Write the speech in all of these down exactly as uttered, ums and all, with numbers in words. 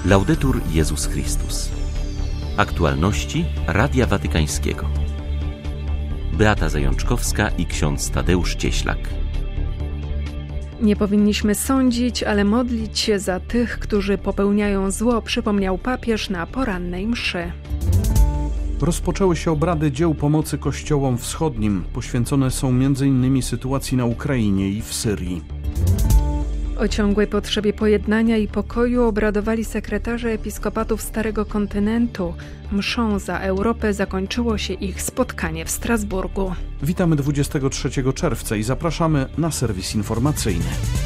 Laudetur Jezus Chrystus. Aktualności Radia Watykańskiego. Beata Zajączkowska i ksiądz Tadeusz Cieślak. Nie powinniśmy sądzić, ale modlić się za tych, którzy popełniają zło, przypomniał papież na porannej mszy. Rozpoczęły się obrady dzieł pomocy kościołom wschodnim. Poświęcone są między innymi sytuacji na Ukrainie i w Syrii. O ciągłej potrzebie pojednania i pokoju obradowali sekretarze episkopatów Starego Kontynentu. Mszą za Europę zakończyło się ich spotkanie w Strasburgu. Witamy dwudziestego trzeciego czerwca i zapraszamy na serwis informacyjny.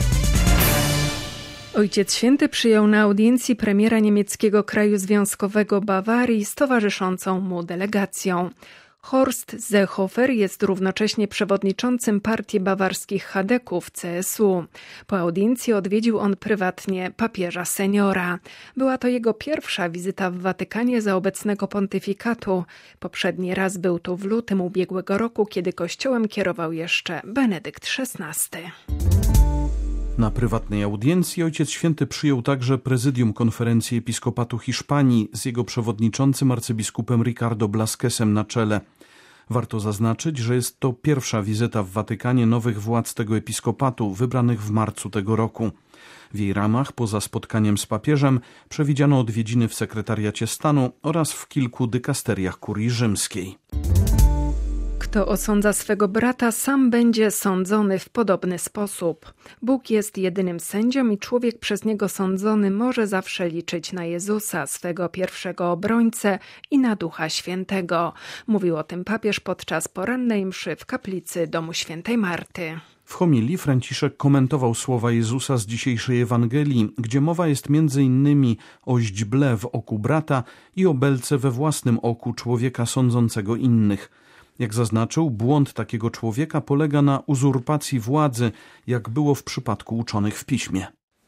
Ojciec Święty przyjął na audiencji premiera niemieckiego kraju związkowego Bawarii z towarzyszącą mu delegacją. Horst Seehofer jest równocześnie przewodniczącym partii bawarskich chadeków C S U. Po audiencji odwiedził on prywatnie papieża seniora. Była to jego pierwsza wizyta w Watykanie za obecnego pontyfikatu. Poprzedni raz był tu w lutym ubiegłego roku, kiedy kościołem kierował jeszcze Benedykt szesnasty. Na prywatnej audiencji Ojciec Święty przyjął także prezydium Konferencji Episkopatu Hiszpanii z jego przewodniczącym arcybiskupem Ricardo Blasquezem na czele. Warto zaznaczyć, że jest to pierwsza wizyta w Watykanie nowych władz tego episkopatu, wybranych w marcu tego roku. W jej ramach, poza spotkaniem z papieżem, przewidziano odwiedziny w sekretariacie stanu oraz w kilku dykasteriach kurii rzymskiej. Kto osądza swego brata, sam będzie sądzony w podobny sposób. Bóg jest jedynym sędzią i człowiek przez niego sądzony może zawsze liczyć na Jezusa, swego pierwszego obrońcę i na Ducha Świętego. Mówił o tym papież podczas porannej mszy w kaplicy domu świętej Marty. W homilii Franciszek komentował słowa Jezusa z dzisiejszej Ewangelii, gdzie mowa jest między innymi o źdźble w oku brata i o belce we własnym oku człowieka sądzącego innych. Jak zaznaczył, błąd takiego człowieka polega na uzurpacji władzy, jak było w przypadku uczonych w piśmie.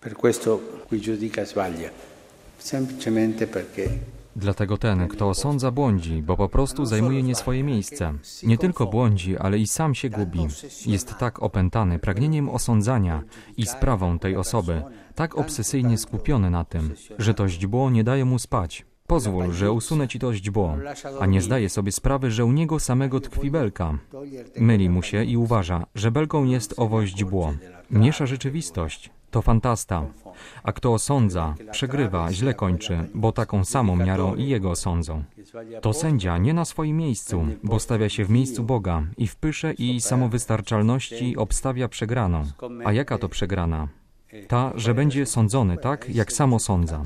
Dlatego ten, kto osądza, błądzi, bo po prostu zajmuje nie swoje miejsce. Nie tylko błądzi, ale i sam się gubi. Jest tak opętany pragnieniem osądzania i sprawą tej osoby, tak obsesyjnie skupiony na tym, że to źdźbło nie daje mu spać. Pozwól, że usunę ci to źdźbło, a nie zdaje sobie sprawy, że u niego samego tkwi belka. Myli mu się i uważa, że belką jest owo źdźbło. Miesza rzeczywistość. To fantasta. A kto osądza, przegrywa, źle kończy, bo taką samą miarą i jego osądzą. To sędzia nie na swoim miejscu, bo stawia się w miejscu Boga i w pysze i samowystarczalności obstawia przegraną. A jaka to przegrana? Ta, że będzie sądzony tak, jak sam osądza.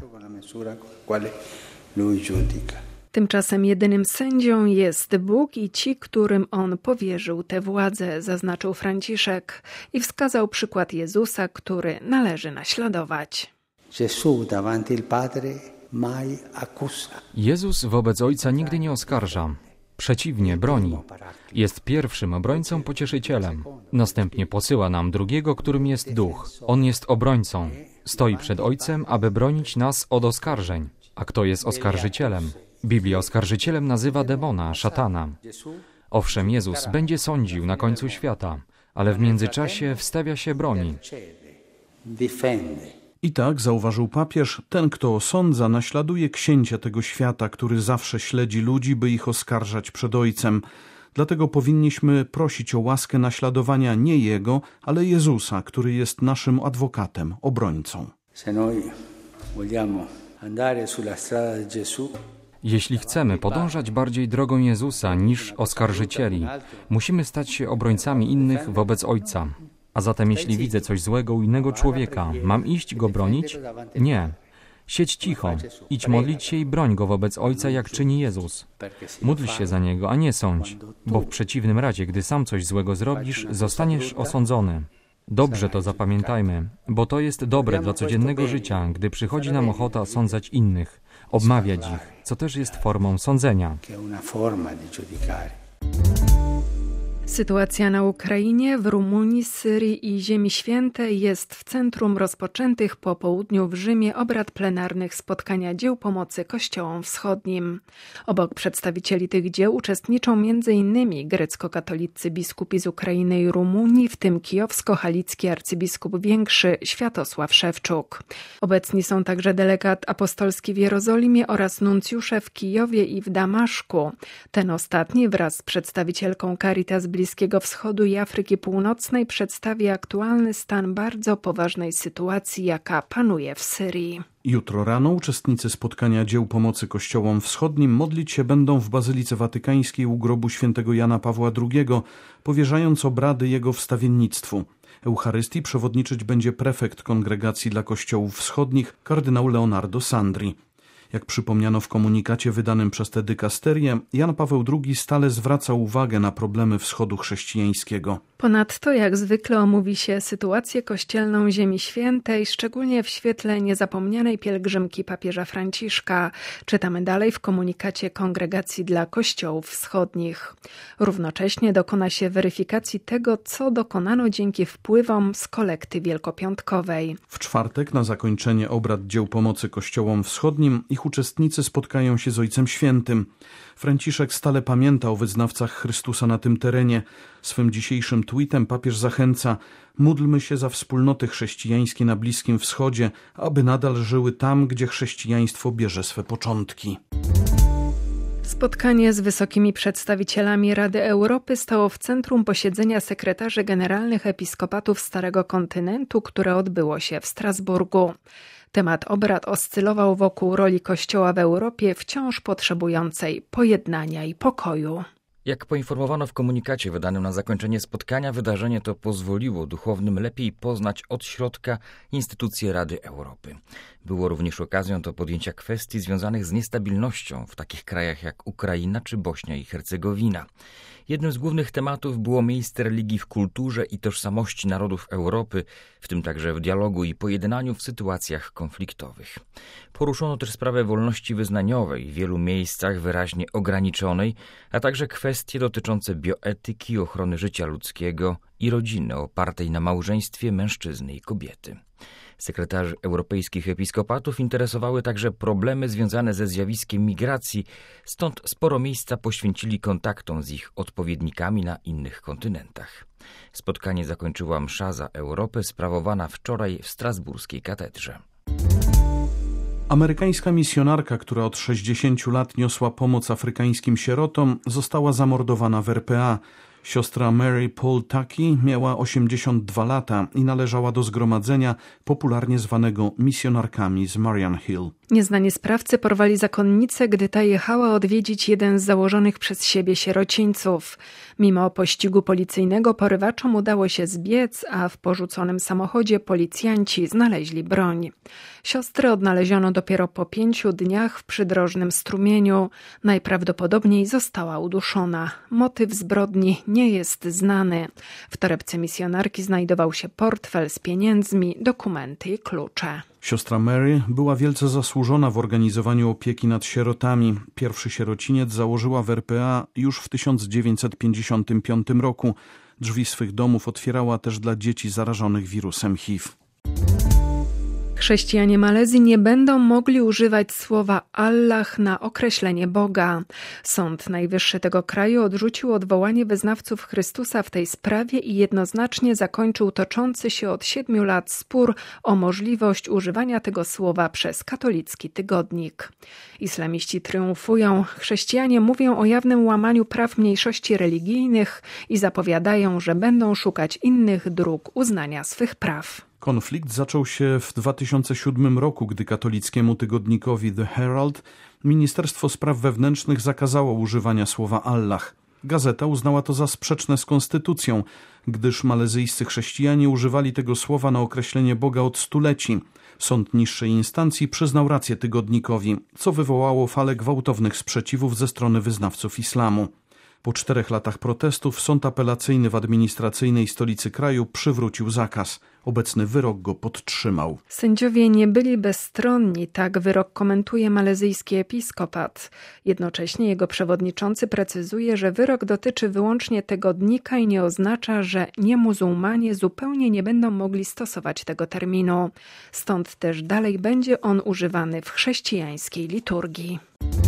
Tymczasem jedynym sędzią jest Bóg i ci, którym On powierzył tę władzę, zaznaczył Franciszek i wskazał przykład Jezusa, który należy naśladować. Jezus wobec Ojca nigdy nie oskarża. Przeciwnie, broni. Jest pierwszym obrońcą pocieszycielem. Następnie posyła nam drugiego, którym jest Duch. On jest obrońcą. Stoi przed Ojcem, aby bronić nas od oskarżeń. A kto jest oskarżycielem? Biblia oskarżycielem nazywa demona, szatana. Owszem, Jezus będzie sądził na końcu świata, ale w międzyczasie wstawia się broni. I tak, zauważył papież, ten, kto osądza, naśladuje księcia tego świata, który zawsze śledzi ludzi, by ich oskarżać przed Ojcem. Dlatego powinniśmy prosić o łaskę naśladowania nie Jego, ale Jezusa, który jest naszym adwokatem, obrońcą. Jeśli chcemy podążać bardziej drogą Jezusa niż oskarżycieli, musimy stać się obrońcami innych wobec Ojca. A zatem jeśli widzę coś złego u innego człowieka, mam iść go bronić? Nie. Siedź cicho, idź modlić się i broń go wobec Ojca, jak czyni Jezus. Módl się za niego, a nie sądź, bo w przeciwnym razie, gdy sam coś złego zrobisz, zostaniesz osądzony. Dobrze to zapamiętajmy, bo to jest dobre dla codziennego życia, gdy przychodzi nam ochota osądzać innych, obmawiać ich, co też jest formą sądzenia. Sytuacja na Ukrainie, w Rumunii, Syrii i Ziemi Świętej jest w centrum rozpoczętych po południu w Rzymie obrad plenarnych spotkania dzieł pomocy Kościołom Wschodnim. Obok przedstawicieli tych dzieł uczestniczą między innymi grecko-katolicy biskupi z Ukrainy i Rumunii, w tym kijowsko-halicki arcybiskup większy Światosław Szewczuk. Obecni są także delegat apostolski w Jerozolimie oraz nuncjusze w Kijowie i w Damaszku. Ten ostatni wraz z przedstawicielką Caritas Bliskiego Wschodu i Afryki Północnej przedstawi aktualny stan bardzo poważnej sytuacji, jaka panuje w Syrii. Jutro rano uczestnicy spotkania dzieł pomocy Kościołom Wschodnim modlić się będą w Bazylice Watykańskiej u grobu świętego Jana Pawła drugiego, powierzając obrady jego wstawiennictwu. Eucharystii przewodniczyć będzie prefekt Kongregacji dla Kościołów Wschodnich, kardynał Leonardo Sandri. Jak przypomniano w komunikacie wydanym przez tę dykasterię, Jan Paweł drugi stale zwraca uwagę na problemy wschodu chrześcijańskiego. Ponadto, jak zwykle, omówi się sytuację kościelną Ziemi Świętej, szczególnie w świetle niezapomnianej pielgrzymki papieża Franciszka. Czytamy dalej w komunikacie Kongregacji dla Kościołów Wschodnich. Równocześnie dokona się weryfikacji tego, co dokonano dzięki wpływom z kolekty wielkopiątkowej. W czwartek na zakończenie obrad dzieł pomocy Kościołom Wschodnim ich uczestnicy spotkają się z Ojcem Świętym. Franciszek stale pamięta o wyznawcach Chrystusa na tym terenie. Swym dzisiejszym tweetem papież zachęca: módlmy się za wspólnoty chrześcijańskie na Bliskim Wschodzie, aby nadal żyły tam, gdzie chrześcijaństwo bierze swe początki. Spotkanie z wysokimi przedstawicielami Rady Europy stało w centrum posiedzenia sekretarzy generalnych episkopatów Starego Kontynentu, które odbyło się w Strasburgu. Temat obrad oscylował wokół roli Kościoła w Europie, wciąż potrzebującej pojednania i pokoju. Jak poinformowano w komunikacie wydanym na zakończenie spotkania, wydarzenie to pozwoliło duchownym lepiej poznać od środka instytucje Rady Europy. Było również okazją do podjęcia kwestii związanych z niestabilnością w takich krajach jak Ukraina czy Bośnia i Hercegowina. Jednym z głównych tematów było miejsce religii w kulturze i tożsamości narodów Europy, w tym także w dialogu i pojednaniu w sytuacjach konfliktowych. Poruszono też sprawę wolności wyznaniowej, w wielu miejscach wyraźnie ograniczonej, a także kwestie dotyczące bioetyki, ochrony życia ludzkiego i rodziny opartej na małżeństwie mężczyzny i kobiety. Sekretarzy europejskich episkopatów interesowały także problemy związane ze zjawiskiem migracji, stąd sporo miejsca poświęcili kontaktom z ich odpowiednikami na innych kontynentach. Spotkanie zakończyła msza za Europę sprawowana wczoraj w strasburskiej katedrze. Amerykańska misjonarka, która od sześćdziesięciu lat niosła pomoc afrykańskim sierotom, została zamordowana w R P A. Siostra Mary Paul Taki miała osiemdziesiąt dwa lata i należała do zgromadzenia popularnie zwanego misjonarkami z Marian Hill. Nieznani sprawcy porwali zakonnicę, gdy ta jechała odwiedzić jeden z założonych przez siebie sierocińców. Mimo pościgu policyjnego porywaczom udało się zbiec, a w porzuconym samochodzie policjanci znaleźli broń. Siostrę odnaleziono dopiero po pięciu dniach w przydrożnym strumieniu. Najprawdopodobniej została uduszona. Motyw zbrodni nie jest znany. W torebce misjonarki znajdował się portfel z pieniędzmi, dokumenty i klucze. Siostra Mary była wielce zasłużona w organizowaniu opieki nad sierotami. Pierwszy sierociniec założyła w R P A już w tysiąc dziewięćset pięćdziesiątym piątym roku. Drzwi swych domów otwierała też dla dzieci zarażonych wirusem H I V. Chrześcijanie Malezji nie będą mogli używać słowa Allah na określenie Boga. Sąd Najwyższy tego kraju odrzucił odwołanie wyznawców Chrystusa w tej sprawie i jednoznacznie zakończył toczący się od siedmiu lat spór o możliwość używania tego słowa przez katolicki tygodnik. Islamiści triumfują, chrześcijanie mówią o jawnym łamaniu praw mniejszości religijnych i zapowiadają, że będą szukać innych dróg uznania swych praw. Konflikt zaczął się w dwa tysiące siódmym roku, gdy katolickiemu tygodnikowi The Herald Ministerstwo Spraw Wewnętrznych zakazało używania słowa Allah. Gazeta uznała to za sprzeczne z konstytucją, gdyż malezyjscy chrześcijanie używali tego słowa na określenie Boga od stuleci. Sąd niższej instancji przyznał rację tygodnikowi, co wywołało falę gwałtownych sprzeciwów ze strony wyznawców islamu. Po czterech latach protestów sąd apelacyjny w administracyjnej stolicy kraju przywrócił zakaz. Obecny wyrok go podtrzymał. Sędziowie nie byli bezstronni, tak wyrok komentuje malezyjski episkopat. Jednocześnie jego przewodniczący precyzuje, że wyrok dotyczy wyłącznie tygodnika i nie oznacza, że niemuzułmanie zupełnie nie będą mogli stosować tego terminu. Stąd też dalej będzie on używany w chrześcijańskiej liturgii.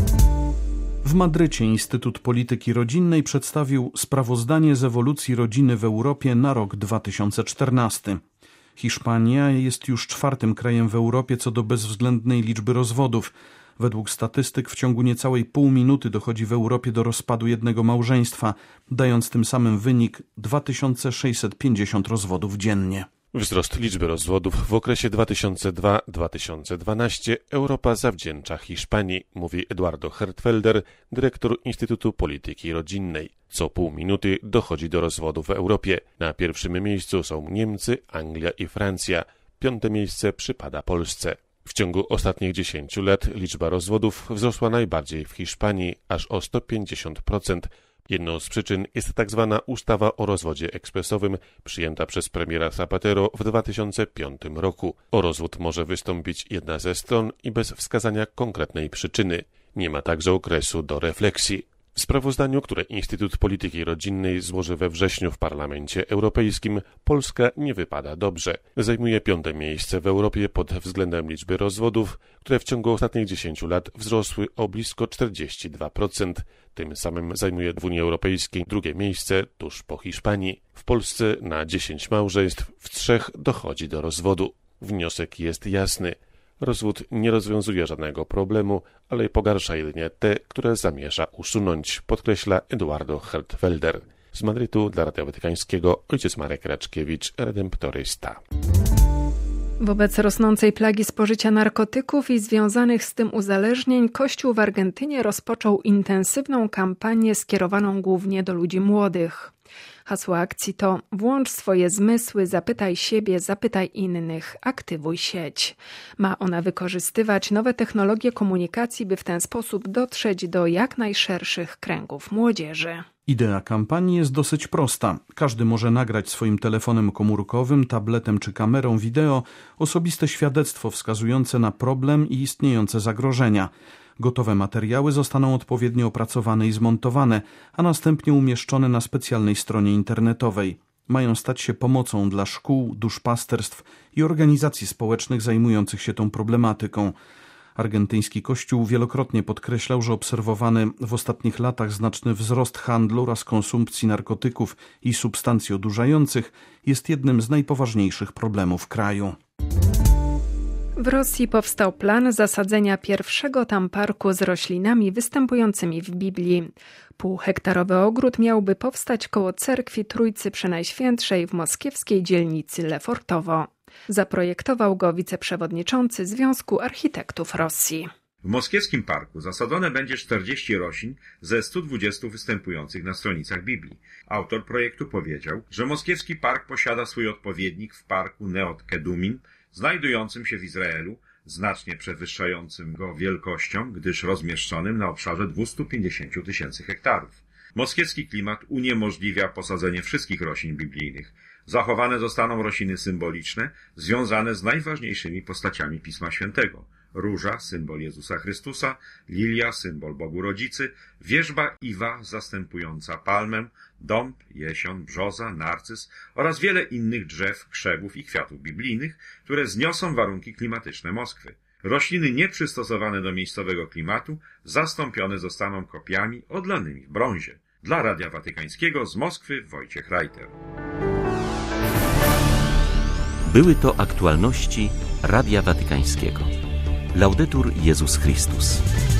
W Madrycie Instytut Polityki Rodzinnej przedstawił sprawozdanie z ewolucji rodziny w Europie na rok dwa tysiące czternasty. Hiszpania jest już czwartym krajem w Europie co do bezwzględnej liczby rozwodów. Według statystyk w ciągu niecałej pół minuty dochodzi w Europie do rozpadu jednego małżeństwa, dając tym samym wynik dwa tysiące sześćset pięćdziesiąt rozwodów dziennie. Wzrost liczby rozwodów w okresie dwa tysiące drugi do dwa tysiące dwunastego Europa zawdzięcza Hiszpanii, mówi Eduardo Hertfelder, dyrektor Instytutu Polityki Rodzinnej. Co pół minuty dochodzi do rozwodu w Europie. Na pierwszym miejscu są Niemcy, Anglia i Francja. Piąte miejsce przypada Polsce. W ciągu ostatnich dziesięciu lat liczba rozwodów wzrosła najbardziej w Hiszpanii, aż o sto pięćdziesiąt procent. Jedną z przyczyn jest tak zwana ustawa o rozwodzie ekspresowym, przyjęta przez premiera Zapatero w dwa tysiące piątym roku. O rozwód może wystąpić jedna ze stron i bez wskazania konkretnej przyczyny. Nie ma także okresu do refleksji. W sprawozdaniu, które Instytut Polityki Rodzinnej złoży we wrześniu w Parlamencie Europejskim, Polska nie wypada dobrze. Zajmuje piąte miejsce w Europie pod względem liczby rozwodów, które w ciągu ostatnich dziesięciu lat wzrosły o blisko czterdzieści dwa procent. Tym samym zajmuje w Unii Europejskiej drugie miejsce tuż po Hiszpanii. W Polsce na dziesięć małżeństw w trzech dochodzi do rozwodu. Wniosek jest jasny. Rozwód nie rozwiązuje żadnego problemu, ale pogarsza jedynie te, które zamierza usunąć, podkreśla Eduardo Hertfelder. Z Madrytu dla Radia Watykańskiego ojciec Marek Raczkiewicz, redemptorysta. Wobec rosnącej plagi spożycia narkotyków i związanych z tym uzależnień, Kościół w Argentynie rozpoczął intensywną kampanię skierowaną głównie do ludzi młodych. Hasło akcji to włącz swoje zmysły, zapytaj siebie, zapytaj innych, aktywuj sieć. Ma ona wykorzystywać nowe technologie komunikacji, by w ten sposób dotrzeć do jak najszerszych kręgów młodzieży. Idea kampanii jest dosyć prosta. Każdy może nagrać swoim telefonem komórkowym, tabletem czy kamerą wideo osobiste świadectwo wskazujące na problem i istniejące zagrożenia. Gotowe materiały zostaną odpowiednio opracowane i zmontowane, a następnie umieszczone na specjalnej stronie internetowej. Mają stać się pomocą dla szkół, duszpasterstw i organizacji społecznych zajmujących się tą problematyką. Argentyński Kościół wielokrotnie podkreślał, że obserwowany w ostatnich latach znaczny wzrost handlu oraz konsumpcji narkotyków i substancji odurzających jest jednym z najpoważniejszych problemów kraju. W Rosji powstał plan zasadzenia pierwszego tam parku z roślinami występującymi w Biblii. Półhektarowy ogród miałby powstać koło cerkwi Trójcy Przenajświętszej w moskiewskiej dzielnicy Lefortowo. Zaprojektował go wiceprzewodniczący Związku Architektów Rosji. W moskiewskim parku zasadzone będzie czterdzieści roślin ze stu dwudziestu występujących na stronicach Biblii. Autor projektu powiedział, że moskiewski park posiada swój odpowiednik w parku Neot Kedumin, znajdującym się w Izraelu, znacznie przewyższającym go wielkością, gdyż rozmieszczonym na obszarze dwieście pięćdziesiąt tysięcy hektarów. Moskiewski klimat uniemożliwia posadzenie wszystkich roślin biblijnych. Zachowane zostaną rośliny symboliczne, związane z najważniejszymi postaciami Pisma Świętego. Róża, symbol Jezusa Chrystusa, lilia, symbol Bogu Rodzicy, wierzba iwa zastępująca palmę, dąb, jesion, brzoza, narcyz oraz wiele innych drzew, krzewów i kwiatów biblijnych, które zniosą warunki klimatyczne Moskwy. Rośliny nieprzystosowane do miejscowego klimatu zastąpione zostaną kopiami odlanymi w brązie. Dla Radia Watykańskiego z Moskwy Wojciech Reiter. Były to aktualności Radia Watykańskiego. Laudetur Jezus Chrystus.